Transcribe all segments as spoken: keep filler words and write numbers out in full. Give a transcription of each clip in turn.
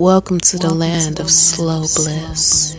Welcome to the land of slow bliss.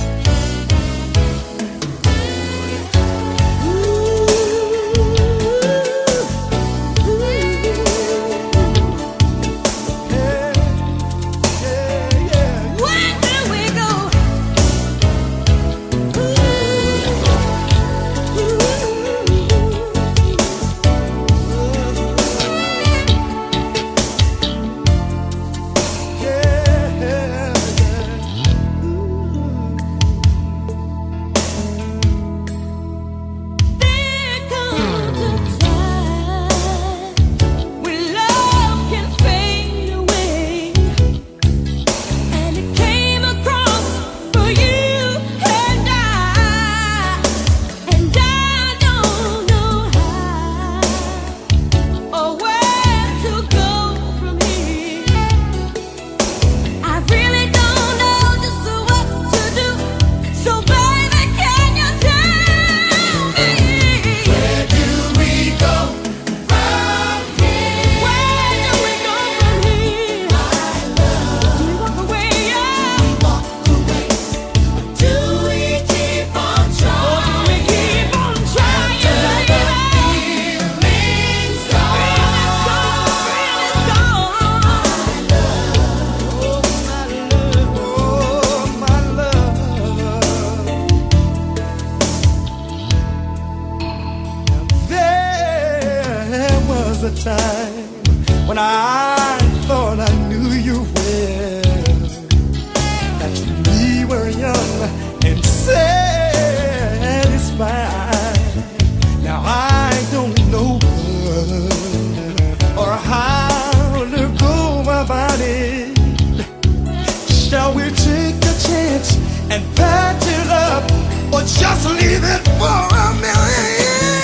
A time when I thought I knew you well, that we were young and satisfied. Now I don't know what or how to go about it. Shall we take a chance and patch it up, or just leave it for a million?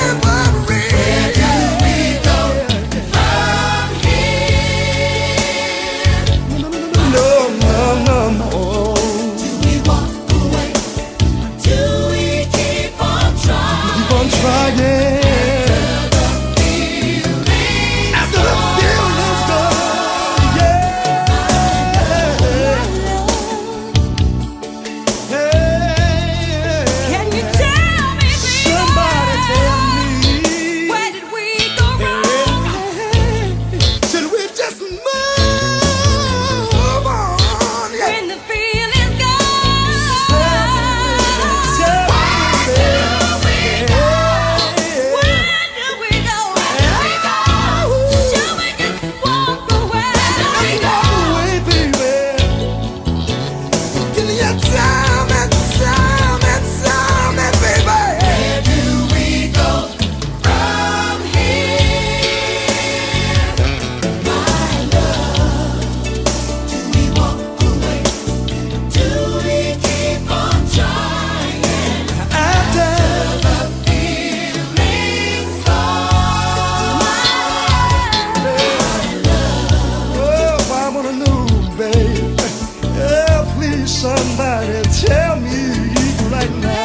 Somebody tell me right now.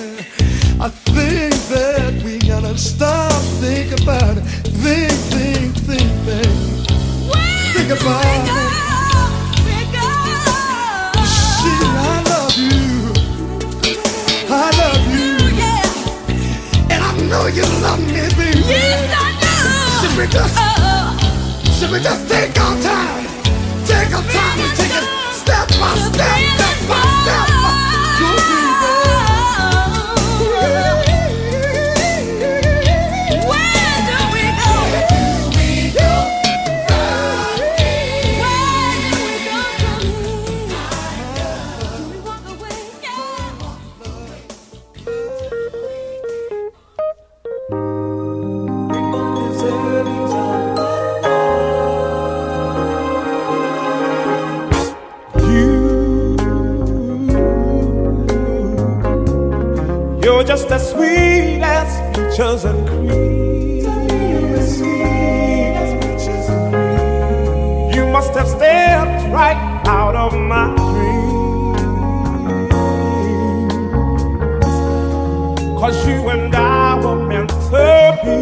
I think that we gotta stop, think about it, think, think we just, should we just take our time, take our time and take it step by step, step by step. Just as sweet as peaches and cream. You must have stepped right out of my dreams. 'Cause you and I were meant to be.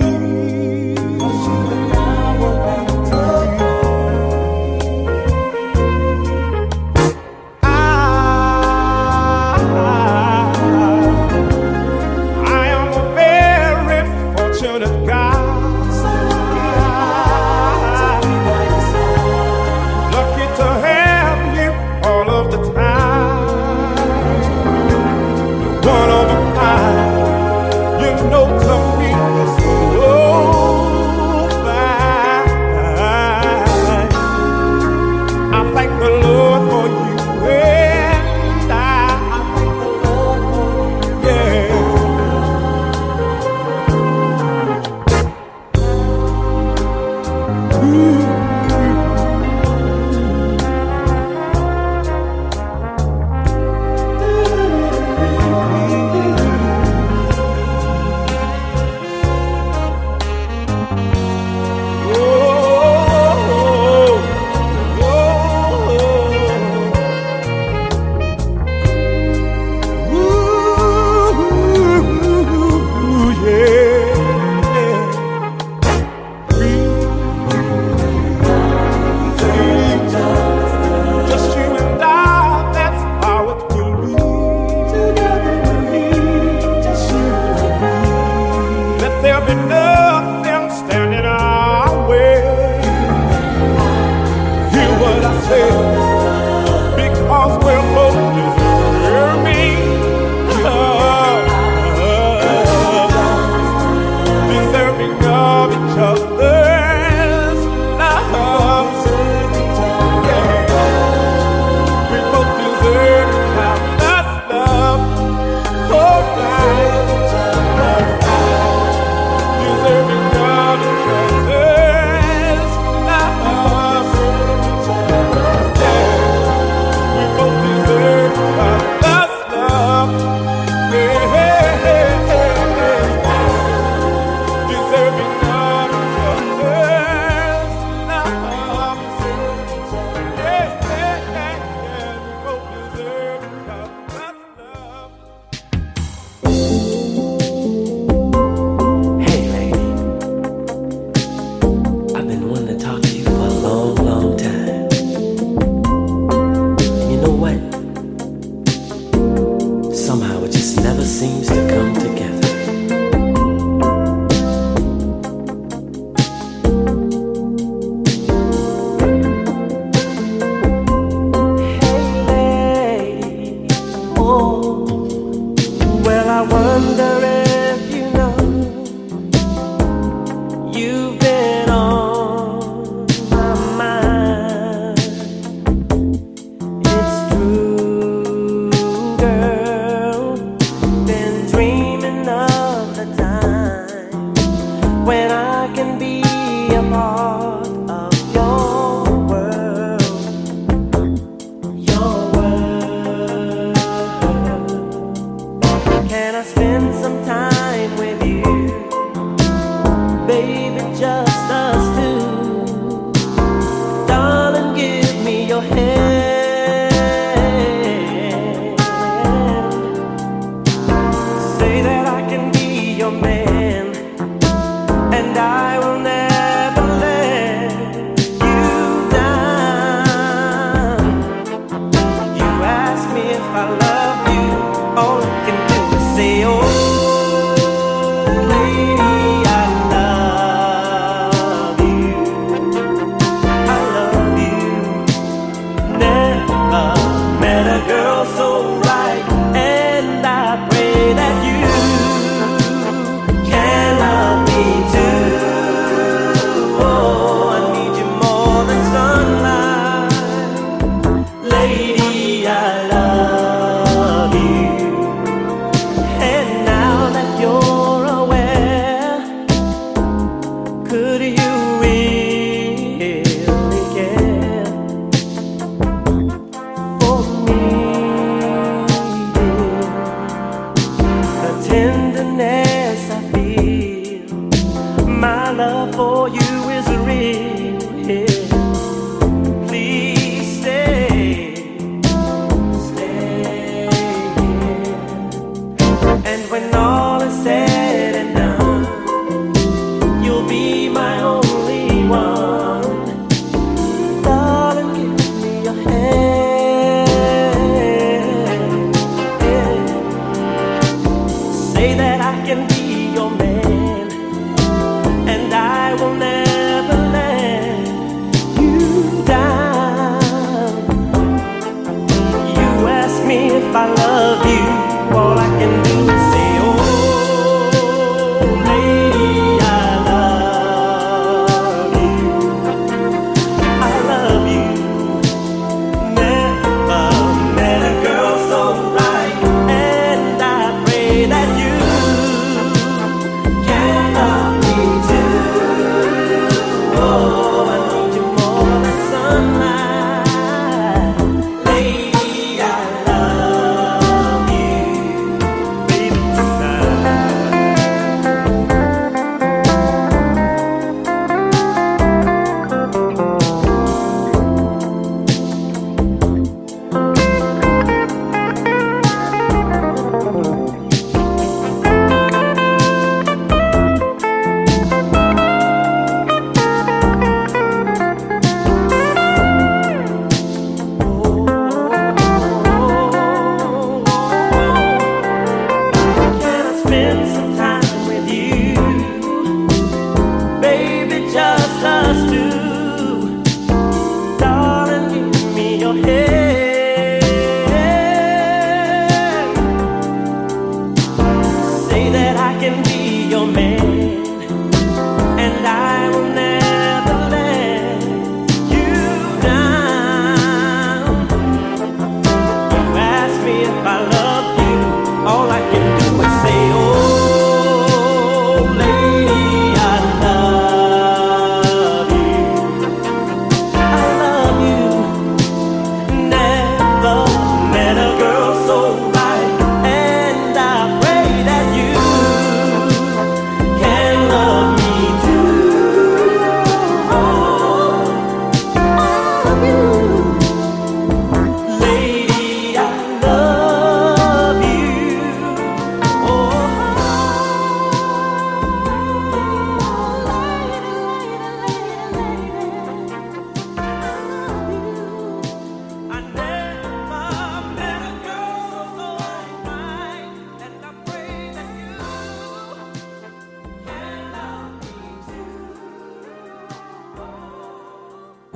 And I will never let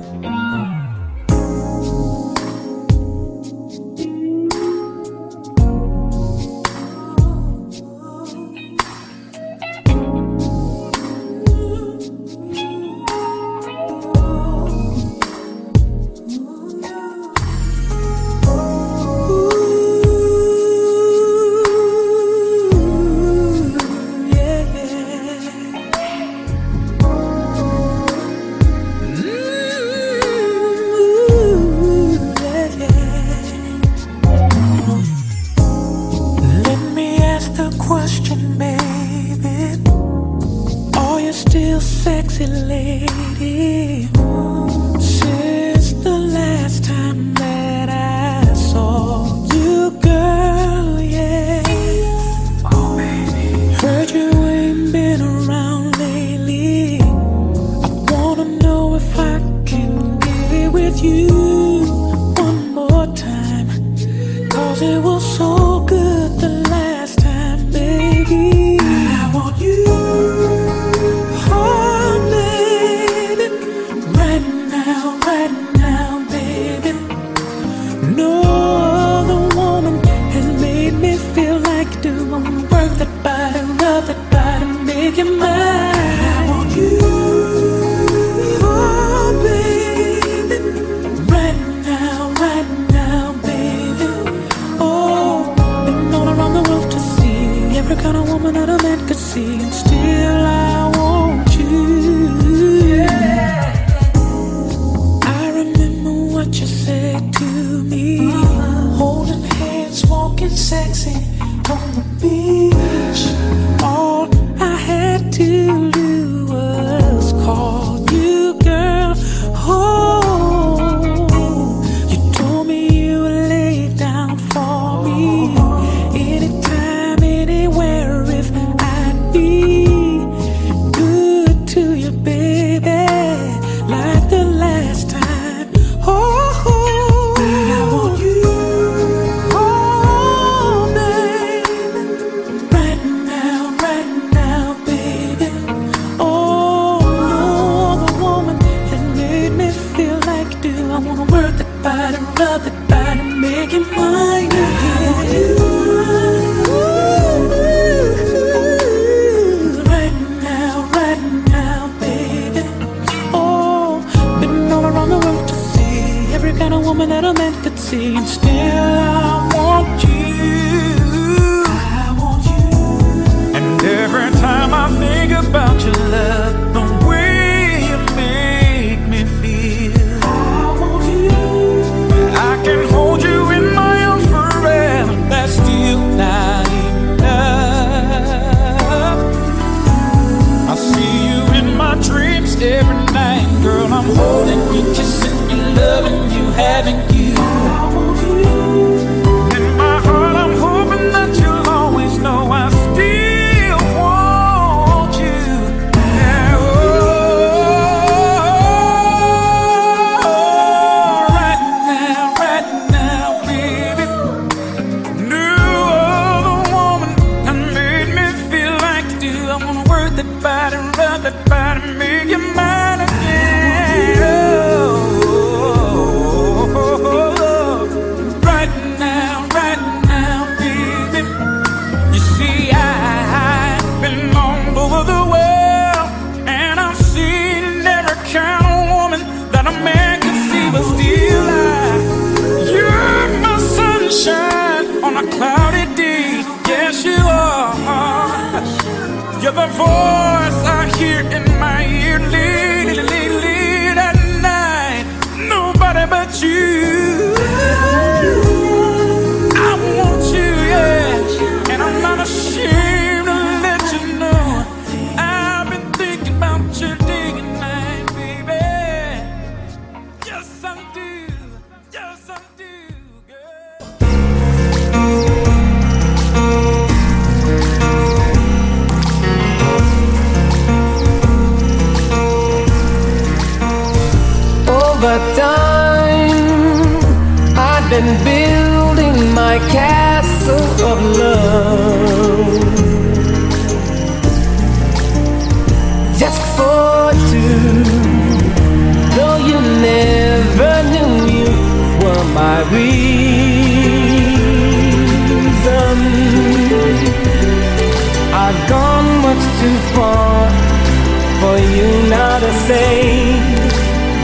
Just for two, though you never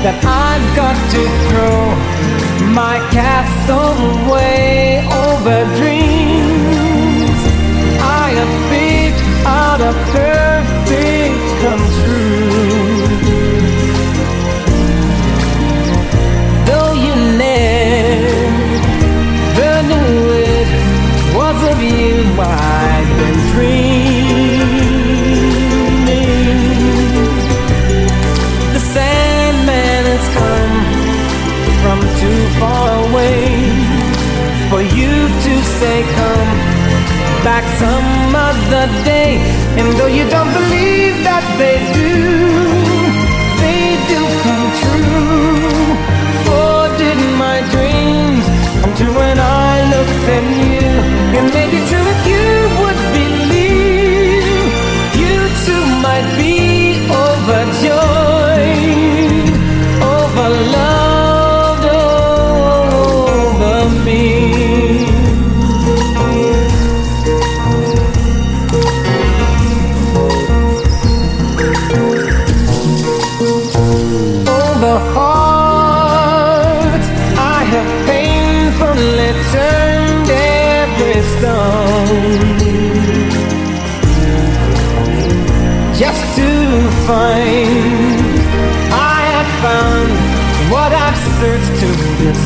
that I've got to throw my castle way over dreams. I have picked out a perfect come true. Though you never knew it was of you I've been dreaming. The Sandman has come from too far away for you to say come back some other day. And though you don't believe that they do, they do come true. For did my dreams come true when I looked at you? And maybe too if you would believe, you too might be overjoyed, overloved, over me. The heart I have painfully turned every stone just to find I have found what I've searched to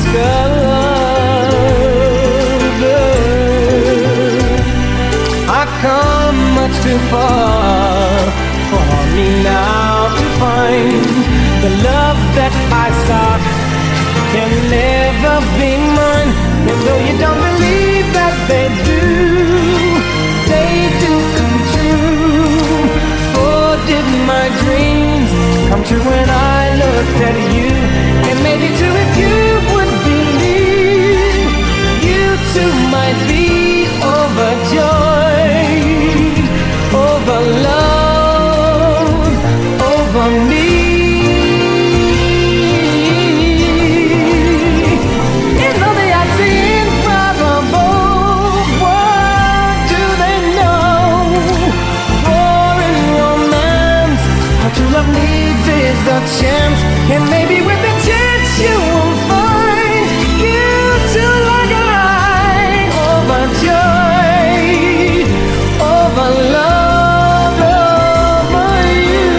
discover. I've come much too far for me now to find the love that I sought can never be mine. And though you don't believe that they do, they do come true. For did my dreams come true when I looked at you? And maybe too if you would believe, you too might be overjoyed, overloved, over me. Love needs is a chance, and maybe with a chance you will find you too like I, overjoyed, overloved, over you.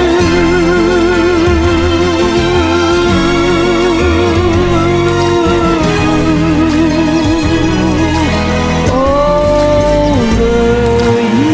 Over you.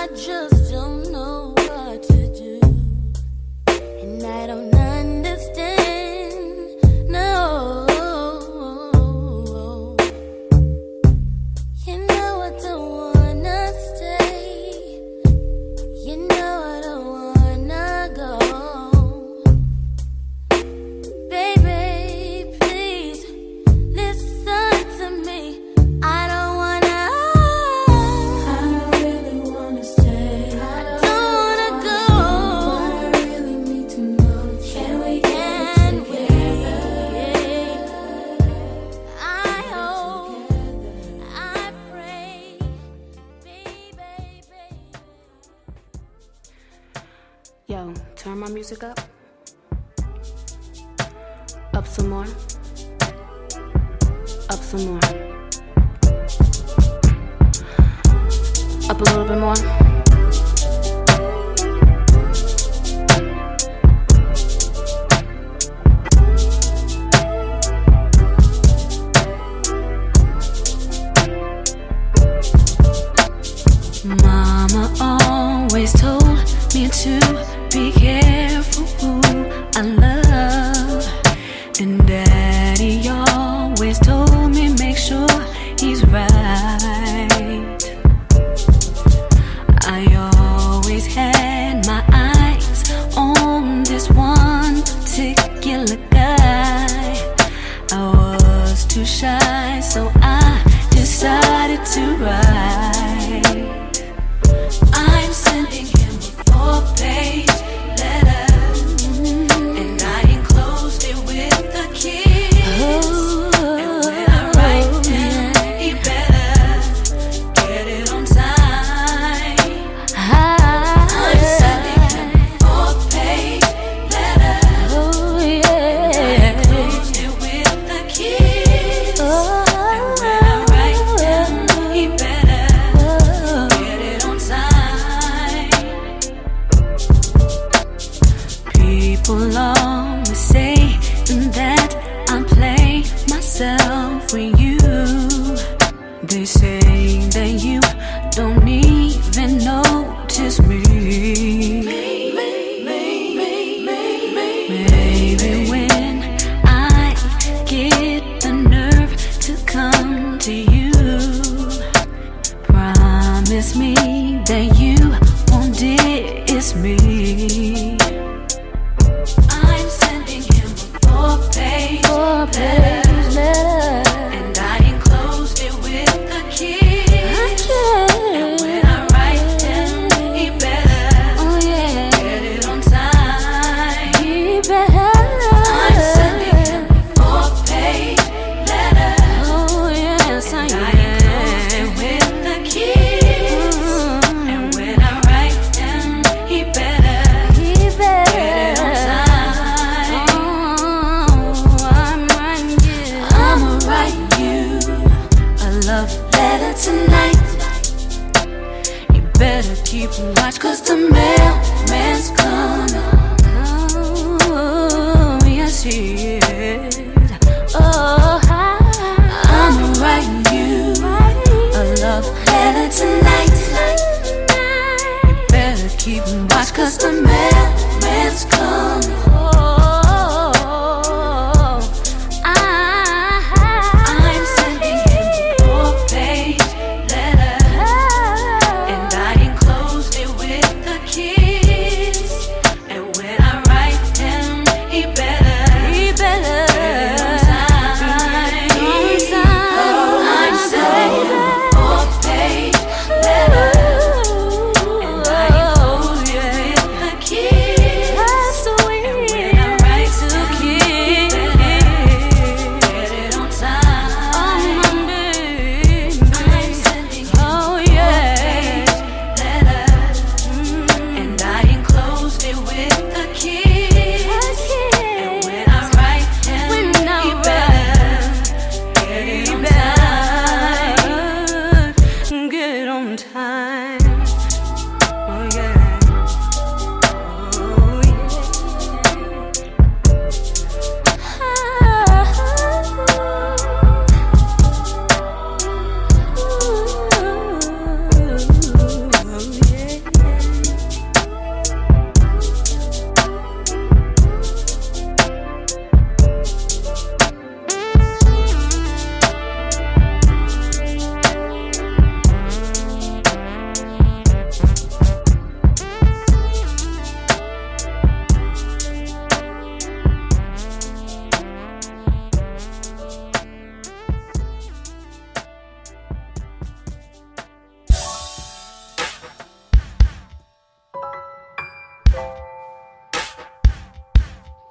Music up. Up some more. Up some more. Up a little bit more. Mama always told me to be careful who I love, and Daddy always told me make sure he's right. I always had my eyes on this one particular guy. I was too shy, so I decided to write. I'm sending him a four-page letter, and I enclosed it with a kiss. And when I write him, he better get it on time. I'm sending him a four-page letter, and I enclosed it with a kiss. And when I write him, he better get it on time. People always say that I play myself with you. They say that you don't even notice me. Maybe when I get the nerve to come to you, promise me that you won't diss me. I'm sending him a four-page letter, and I enclosed it with a kiss. And when I write him, he better get it on time. I'm sending him a four-page letter, and I enclosed it with a kiss. And when I write him, he better get it on time. I'ma write you a love letter tonight. You better keep a watch, 'cause the mailman's coming. Oh, yes he is. Oh, I'ma write you a love letter tonight. You better keep a watch, 'cause the mailman's coming. I'm sending him a four-page letter, and I enclosed it with a kiss. And when I write him, he better get it on time. I'm sending him a four-page letter, and I enclosed it with a kiss.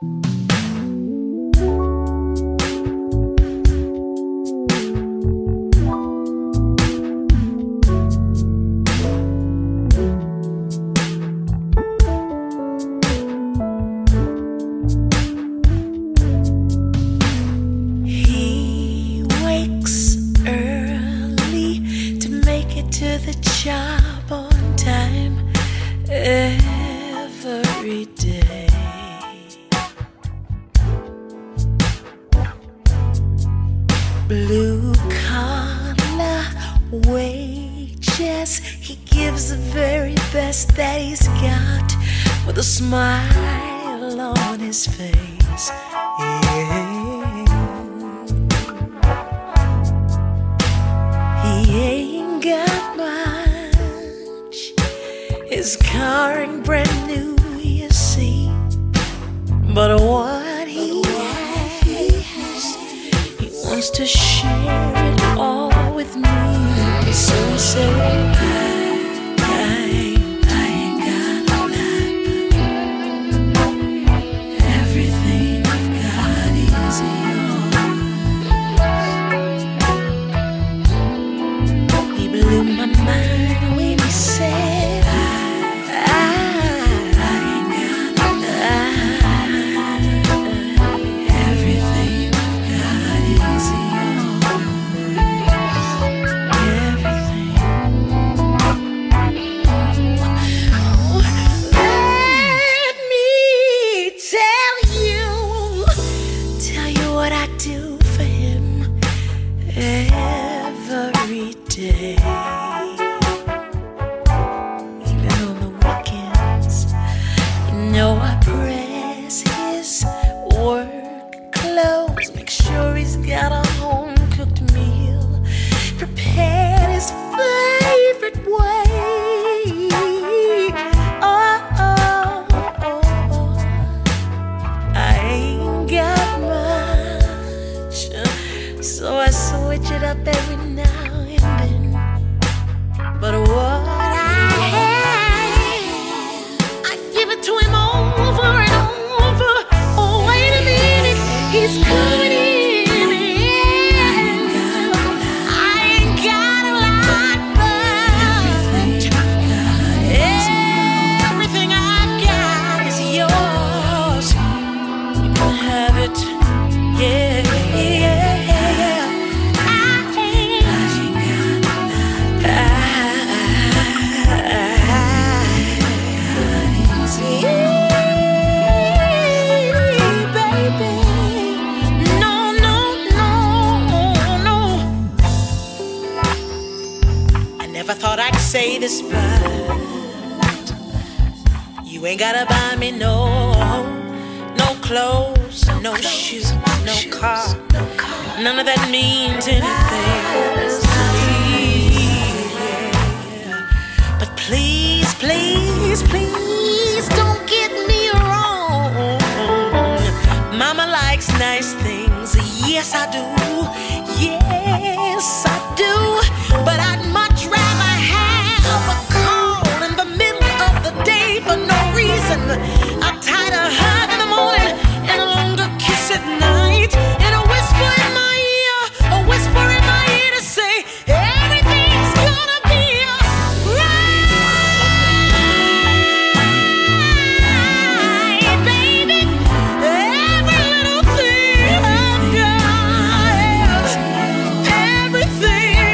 Everything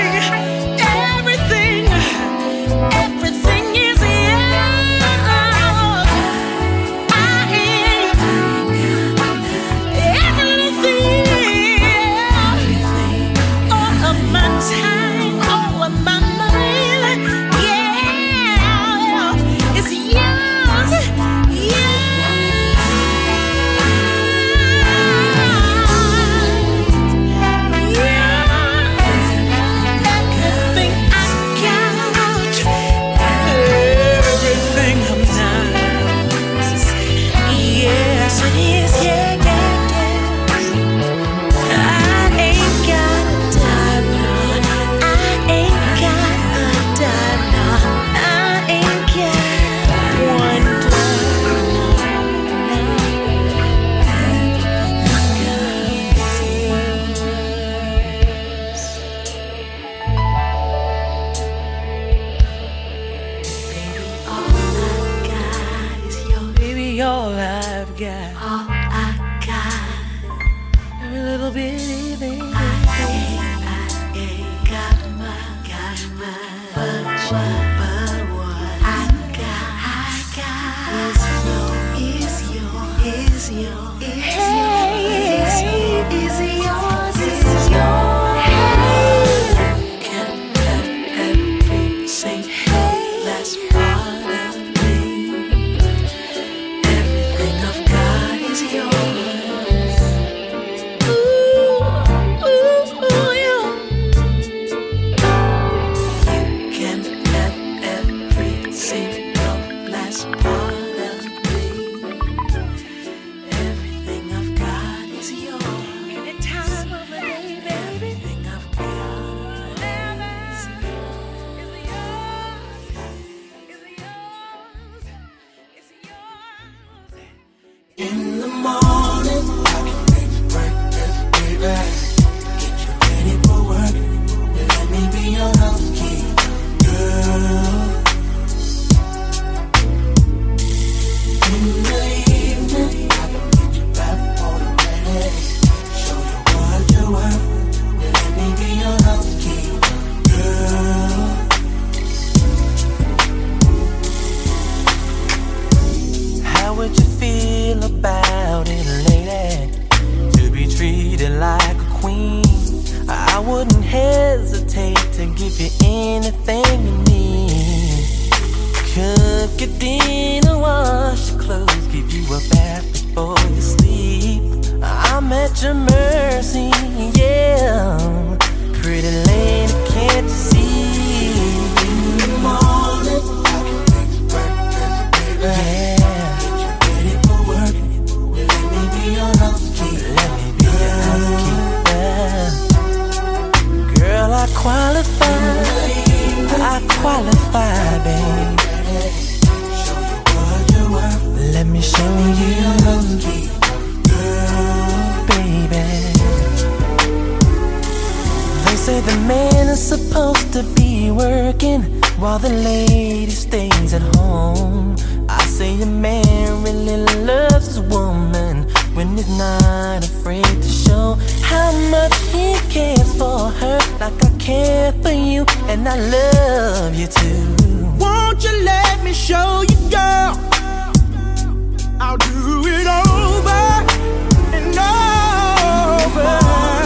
all I've got. All I got. Every little bitty thing. I ain't, I ain't got my, got my, but what, but what I got, I got is yours, is yours, is yours, is yours, is yours, is yours. You can have every single last part of me. Everything I've got is yours. Ooh, ooh, ooh, yeah. You can have every single last part of me. Everything I've got is yours. Any time of the day, baby. Everything I've got is yours. Is yours. Is yours. In the morning, I can make you breakfast, baby. Get you ready for work. Let me be your housekeeper, girl. In the evening, I can get you back on the ready. Show you what you're worth. Let me be your housekeeper, girl. How would you feel about it, lady? To be treated like a queen. I wouldn't hesitate to give you anything you need. Cook your dinner, wash your clothes, give you a bath before you sleep. I'm at your mercy, yeah. Pretty lady, can't you see? In the morning, I can make you breakfast, baby. Yeah. Ready for work. Let me be your housekeeper. Let me be your housekeeper. Girl, I qualify. I qualify, babe. Show you what you're worth. Let me show you, Housekeeper, girl. baby. They say the man is supposed to be working while the lady stays at home. I say a man really loves his woman when he's not afraid to show how much he cares for her, like I care for you, and I love you too. Won't you let me show you, girl? I'll do it over and over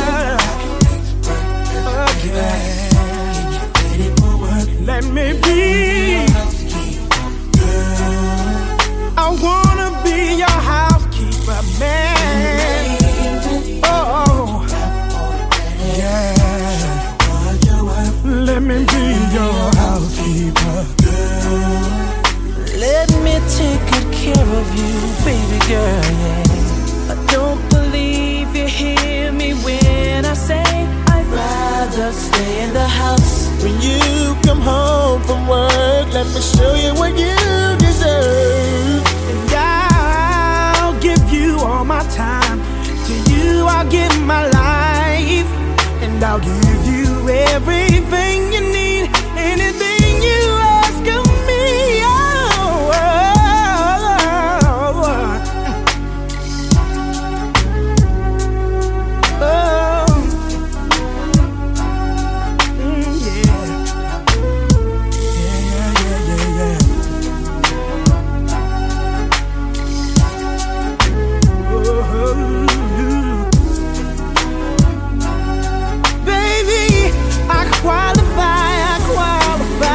again. Ready for work. Let me be. I wanna be your housekeeper, man. Oh, yeah. Let me be your housekeeper, girl. Let me take good care of you, baby girl, yeah. I don't believe you hear me when I say I'd rather stay in the house. When you come home from work, let me show you what you deserve. And I'll give you all my time. To you I'll give my life. And I'll give you everything you need. Anything you ask of me. Oh, oh, oh, oh. Mm, yeah. Yeah, yeah, yeah, yeah, yeah. Oh, baby, I qualify, I qualify.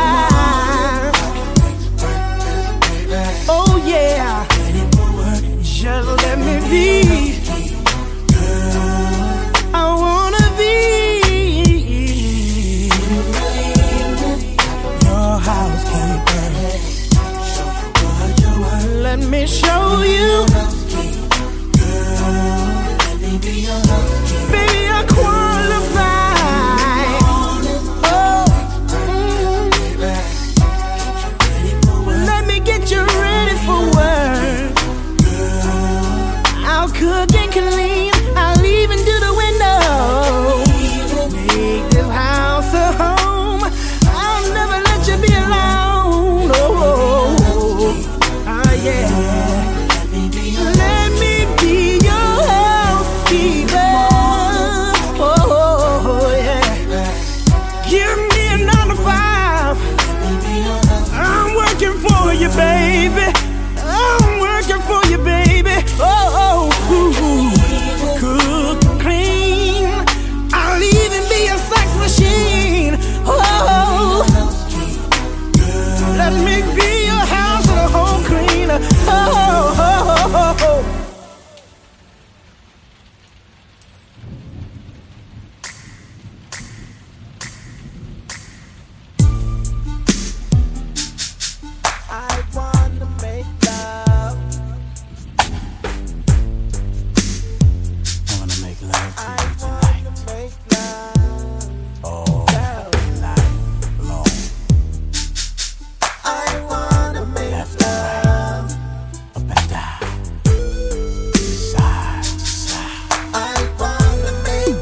Oh, oh, oh, oh. I wanna make love. I wanna make love to you tonight. Make love. All night long. I wanna make left love. Right, up and down, side to side. I wanna make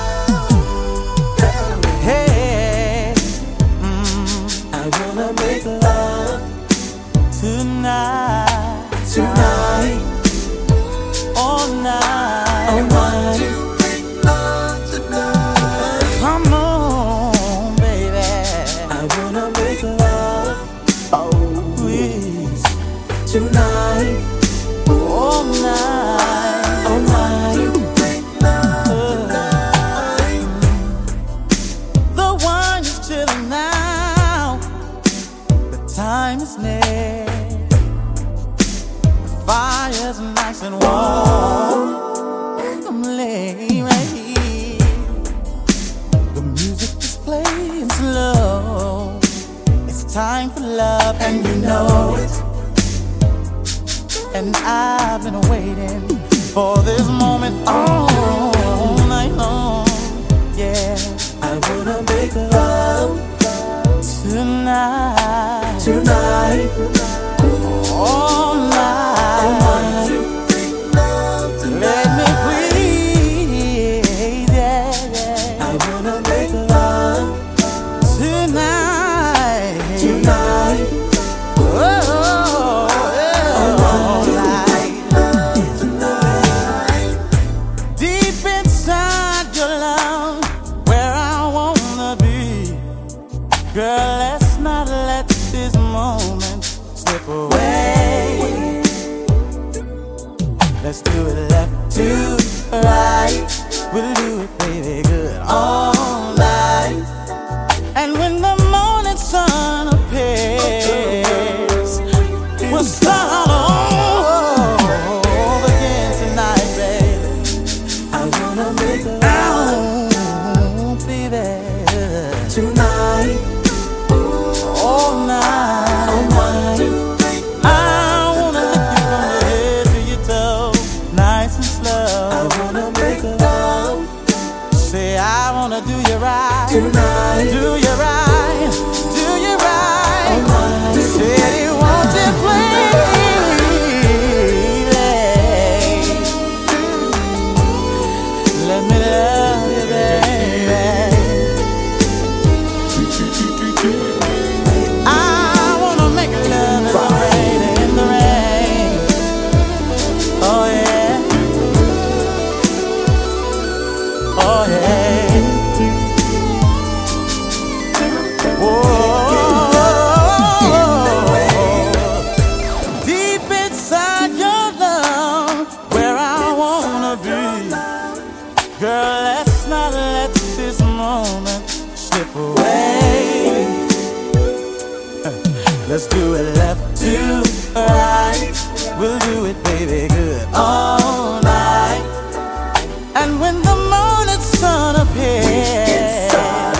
love. Hey, mm, I wanna make love tonight, tonight, all night. I want to make love tonight. Come on, baby. I wanna make love. Oh, please, tonight, all night, all night. Make love tonight. The wine is chilling now. The time is near. The fire's nice and warm. I'm laying right here. The music is playing slow. It's time for love, and you know it. And I've been waiting for this moment all night long. Yeah, I wanna make love tonight, tonight, all night. Let me please, yeah, yeah. I wanna make love tonight, tonight. Oh, yeah. All night, tonight. Deep inside your love, where I wanna be. Girl, let's not let this moment slip away. Let's do it left to right. We'll do it, baby, good all night. And when the morning sun appears, we'll start all over again tonight, baby. I wanna make love, oh, baby, tonight, all night, all night. I wanna lick you from your head to your toe, nice and slow. I wanna make love. Say I wanna do you right tonight, do you right, do you right. All night. Say you want you please. Let me love you, baby. I wanna make love in the rain, in the rain. Oh yeah, oh yeah. Whoa. Deep inside your love, where I wanna be. Girl, let's not let this moment slip away. Let's do it left to right. We'll do it, baby, good all night. And when the morning sun appears,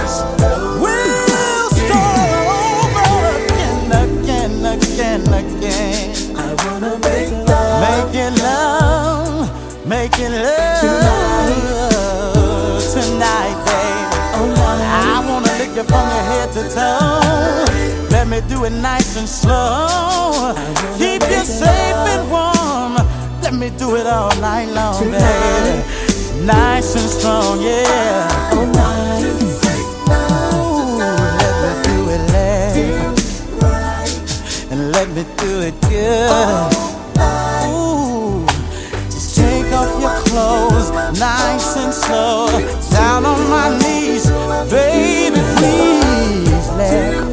we'll start over again, again, again, again. I wanna make love, making love, making love tonight, tonight, baby. I wanna lick you from your head to toe. Let me do it nice and slow. Keep you safe and warm. Let me do it all night long, baby. Nice and strong, yeah. All night. Ooh, let me do it, left. And let me do it good. Ooh, just take off your clothes, nice and slow. Down on my knees, baby, please, left.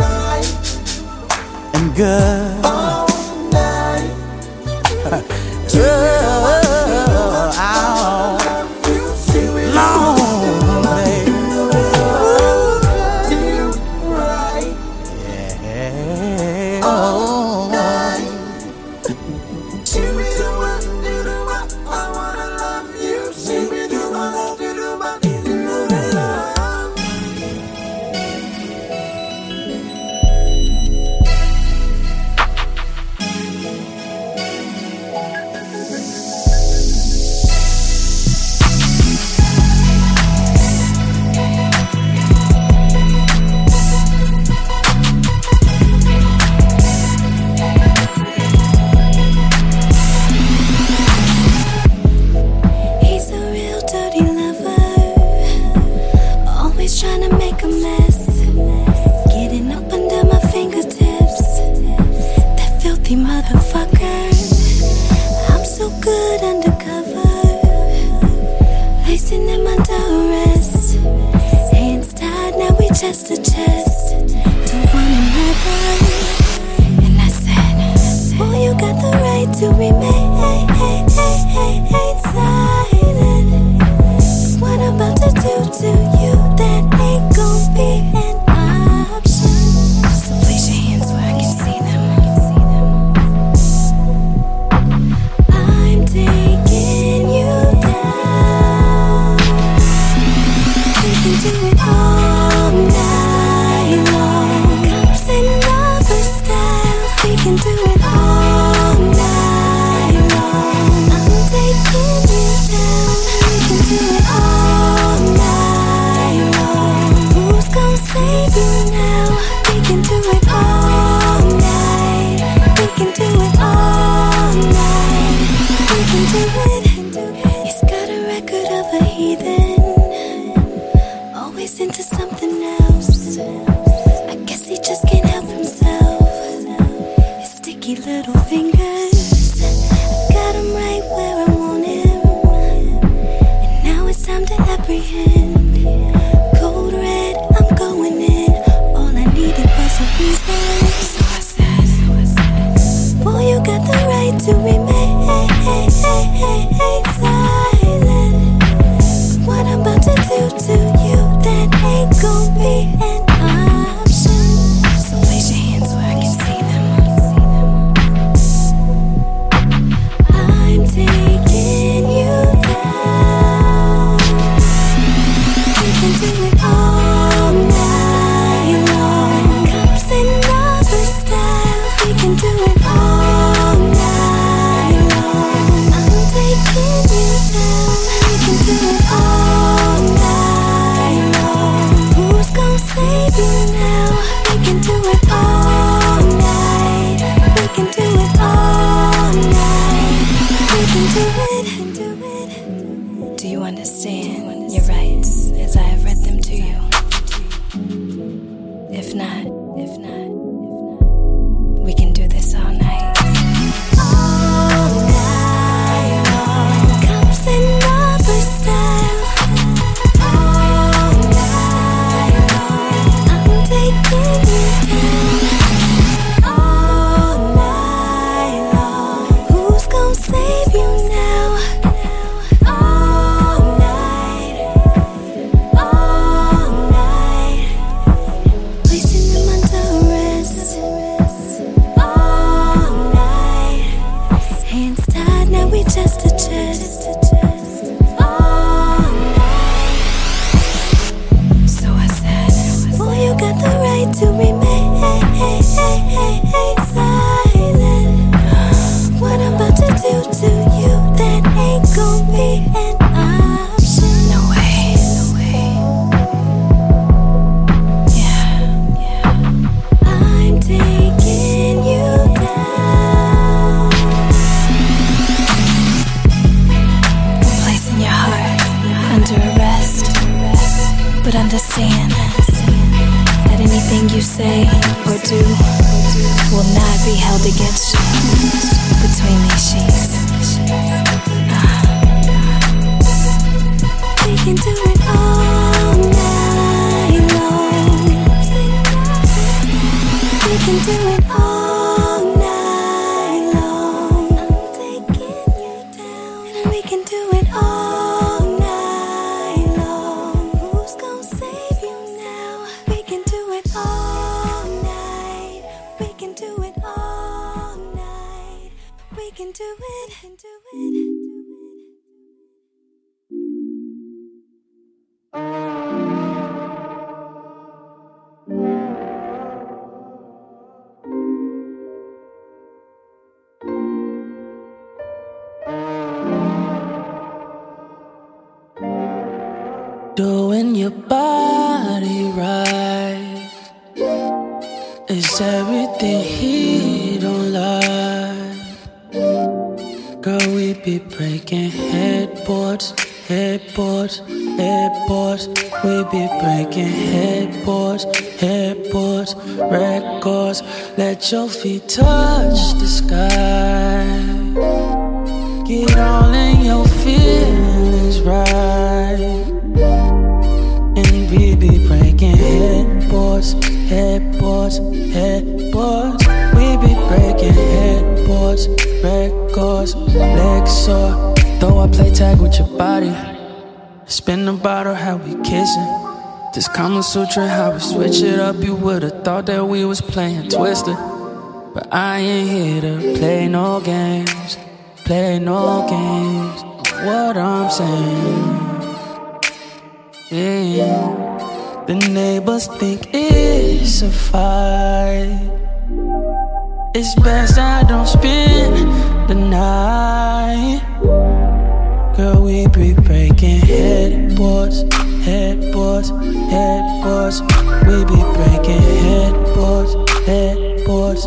And good all night. Oh, long, baby. Yeah. Oh, See me do what you do, what I wanna love you. See me do my love, you do my, you know that love. Chest to chest to one another, and I said, "Boy, you got the right to remain silent. What I'm about to do to you, that ain't gon' be an option. So place your hands where I can see them. I'm taking you down. We can do it all night long. Cups and other styles, we can do it all night long. I'm taking you down, we can do it all night long. Who's gon' save you now? We can do it all night. We can do it all night. We can do it. He's got a record of a heathen, always into something else. I guess he just can't help himself. His sticky little fingers, I got him right where I want him. And now it's time to apprehend. Cold red, I'm going in. All I needed was a reason. So I said, boy, you got the right to remain silent. What I'm about to do to you, that ain't gon' be an option. So place your hands where I can see them. I'm taking you down. We can do it all night long. Cups and other styles, we can do it all night long. I'm taking you down. We can do it all night long. Who's gon' save you now? We can do it all night. We can do it all night. We can do it. Do you understand your rights as I have read them to you? If not, if not, we can do this all night. All night long. Cups and other styles. All night long. I'm taking you down. All night long. Who's gon' save you now? All night. All night. Placing them under arrest. All night. Hands tied, now we chest to chest. All night. So I said, boy, you got the right to remain silent. What I'm about to do to you, that ain't gon' be an option. No way, no way. Yeah, yeah. I'm taking you down. I'm placing your heart under arrest, but understand that anything you say or do will not be held against you between these sheets. We can do it all night long. We can do it all night long. I'm taking you down. We can do it all night long. Who's gon' save you now? We can do it all night. We can do it all night. can do it, I can do it. Doing your body right is everything he don't like. Girl, we be breaking headboards, headboards, headboards. We be breaking headboards, headboards, records. Let your feet touch the sky. Get all in your feelings right. And we be breaking headboards, headboards, headboards. We be breaking headboards, records, legs sore. Though I play tag with your body, spin the bottle, how we kissing. This Kama Sutra, how we switch it up. You would've thought that we was playing Twister, but I ain't here to play no games, play no games. What I'm saying. Yeah, the neighbors think it's a fight. It's best I don't spend the night. Girl, we be breaking headboards, headboards, headboards. We be breaking headboards, headboards.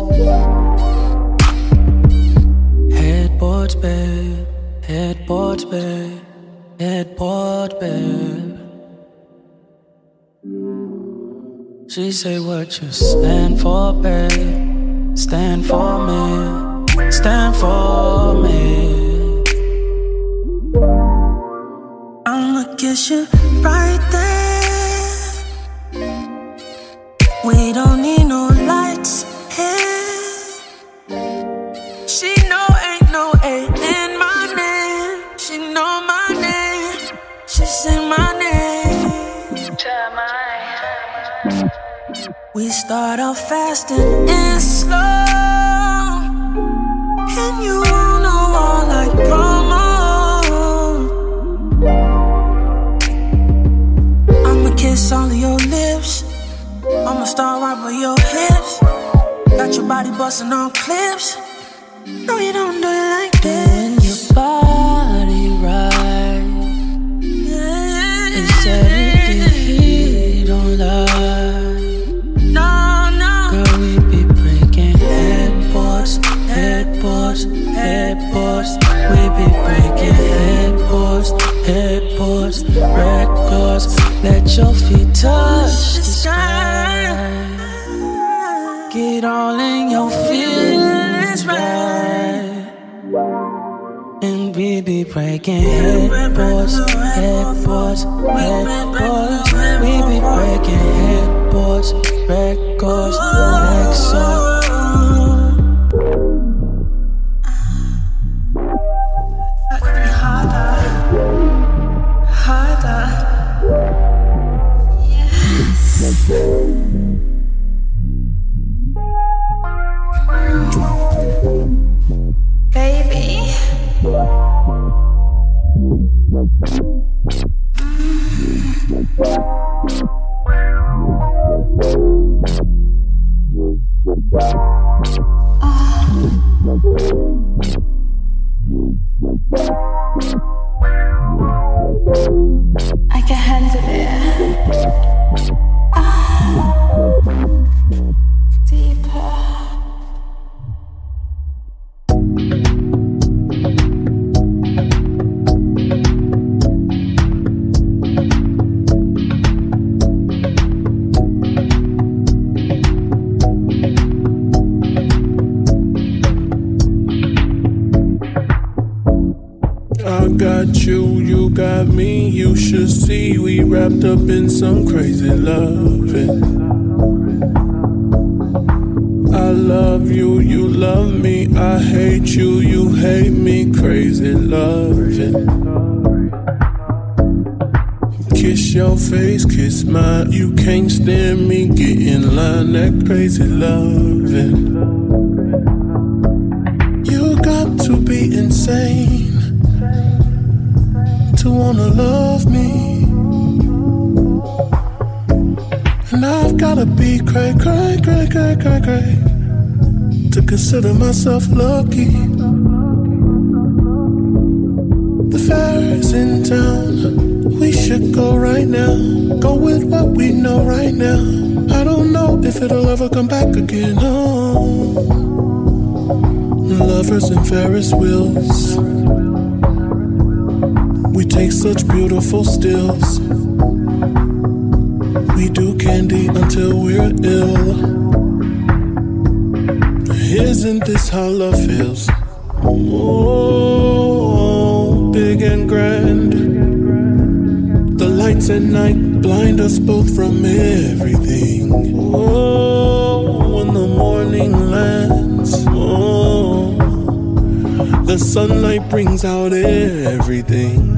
Headboards, babe, headboards, babe, headboards, babe. She say what you stand for, babe. Stand for me, stand for me. I'ma kiss you right there. We don't need no lights here. She know ain't no A in my name. She know my name. She say my name. Tell my we start off fast and end slow, and you on a wall like promo. I'ma kiss all of your lips. I'ma start right with your hips. Got your body busting on clips. No, you don't do it like this. Doing your body right, yeah. It's everything he don't like. Headboards, headboards, we be breaking headboards, headboards, records. Let your feet touch the sky. Get all in your feelings right. And we be breaking headboards, headboards, headboards. We be breaking headboards, records, records. Baby, I can handle it. Ah, deeper. You, you got me, you should see we wrapped up in some crazy loving. I love you, you love me, I hate you, you hate me, crazy loving. Kiss your face, kiss mine, you can't stand me, get in line, that crazy loving. You got to be be insane to wanna love me. And I've gotta be cray, cray, cray, cray, cray, cray to consider myself lucky. The fair is in town, we should go right now. Go with what we know right now. I don't know if it'll ever come back again. Oh, lovers and Ferris wheels, we take such beautiful stills. We do candy until we're ill. Isn't this how love feels? Oh, big and grand. The lights at night blind us both from everything. Oh, when the morning lands, oh, the sunlight brings out everything.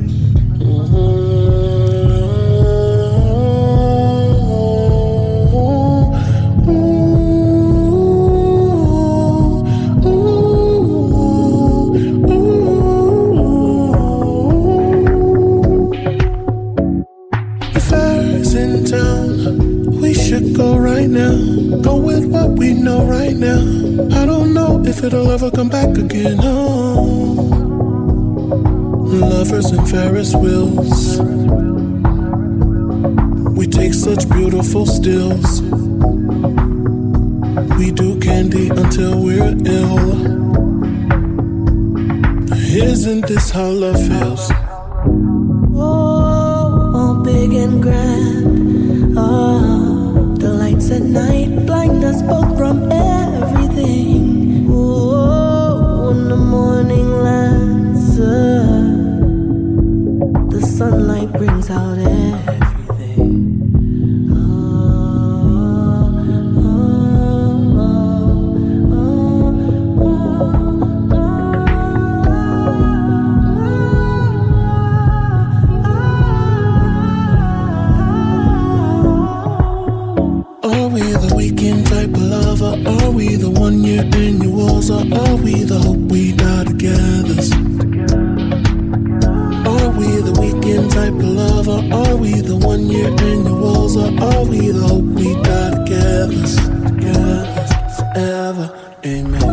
Go right now, go with what we know right now. I don't know if it'll ever come back again. Oh, lovers and Ferris wheels, we take such beautiful stills. We do candy until we're ill. Isn't this how love feels? Oh, all big and grand. Oh, the lights at night blind us both from everything. Oh, when the morning lands, uh, the sunlight brings out everything. Oh, oh, oh, oh, oh, oh. Are we the weekend type of lover? Are we the one-year annuals? Or are we the hope we die together? Are we the weekend type of lover? Are we the one-year annuals? Or are we the hope we die together? Together forever, amen.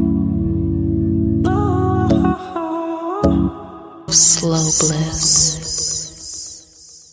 Slow bliss.